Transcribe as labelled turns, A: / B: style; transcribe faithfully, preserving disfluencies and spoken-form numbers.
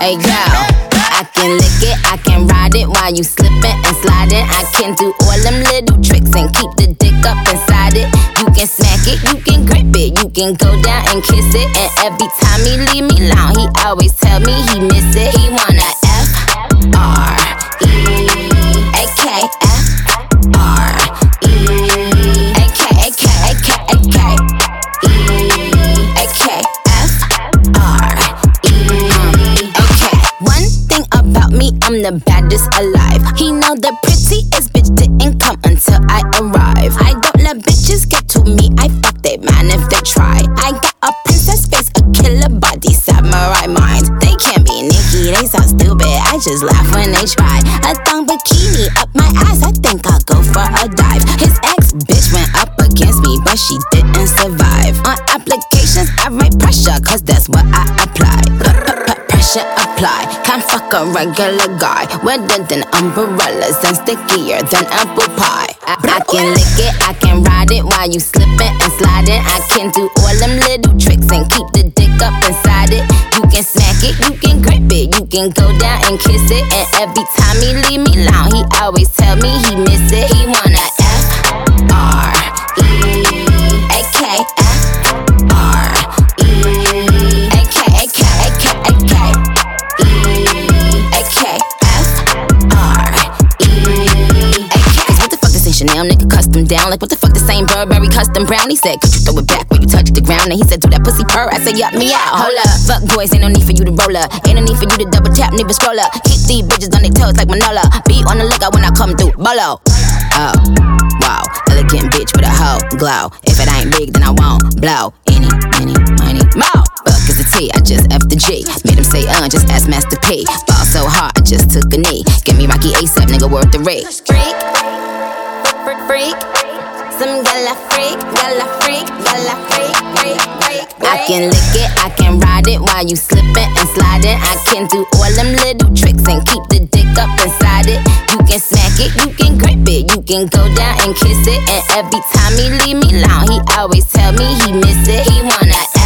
A: Hey girl, I can lick it, I can ride it while you slipping and sliding. I can do all them little tricks and keep the dick up inside it. You can smack it, you can grip it, you can go down and kiss it. And every time he leave me alone, he always tell me he miss it. He wanna F R E A K F R E A K A K A K A K E A K F R E A K. One thing about me, I'm the baddest alive. He know the prettiest bitch didn't come until I arrive. I don't let bitches get to me, I fuck they man if they try. I got a princess face, a killer body, samurai mind. They can't be Nicki, they so stupid, I just laugh when they try. A thong bikini up my ass, I think I'll go for a dive. His ex bitch went up against me, but she didn't survive. On applications, I write pressure, cause that's what I apply. Pressure apply, can't fuck a regular guy. Wetter than umbrellas and stickier than apple pie. I, I can lick it, I can ride it while you slipping and sliding. I can do all them little tricks and keep the dick up inside it. You can smack it, you can grip it, you can go down and kiss it. And every time he leave me alone, he always tell me he miss it. He wanna F R E A K F R E A K A K A K A K E A K F R E A K. Cause what the fuck this ain't Chanel, nigga custom down. Like what the fuck this ain't Burberry custom brown. He said, could you throw it back when you touch the ground? And he said, do that pussy purr. I said, yup me out, hold up. Fuck boys, ain't no need for you to roll up. Ain't no need for you to double tap, need to scroll up. Keep these bitches on their toes like Manola. Be on the lookout when I come through, bolo. Oh, wow, elegant bitch with a hoe glow. If it ain't big, then I won't blow. Any, any, money, more. Fuck is the T, I just F the G. Made him say, uh, just ask Master P. Ball so hard, I just took a knee. Give me Rocky ASAP, nigga, worth the rate. Freak, freak, freak. Some gala freak, gala freak, gala freak, freak, freak. I can lick it, I can ride it while you slipping and sliding. I can do all them little tricks and keep the dick up inside it. You can smack it, you can grip it, you can go down and kiss it. And every time he leave me alone, he always tell me he miss it. He wanna